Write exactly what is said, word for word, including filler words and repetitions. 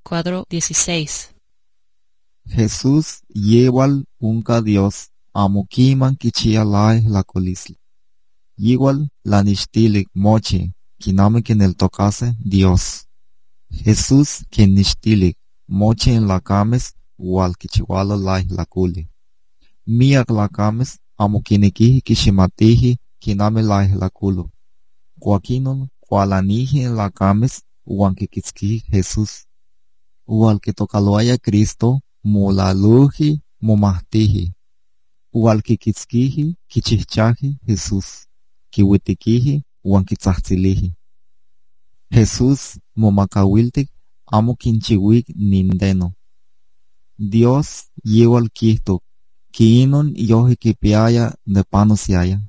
veinticuatro dieciséis. Jesús lleval unca Dios amukiman kichialai la colisli. Igual la nishtilik moche kiname que en el tocase Dios. Jesús que nishtilik moche en la cames igual kichiwala lai la culi. Miak la cames amukiniki kishimatihi kiname lai la culo. Cuaquinon cualaniji en la cames uan kikitski Jesús. Ual que tocaloaya Cristo mulaluji momahtihi. Ual kikitskihi kichichaji Jesús. Kiwitikiji uan kitzahtilihi. Jesús momakawiltik amo kinchiwik nindeno. Dios yewal kihtok, kiinon yohi kipiaya de panosiaya.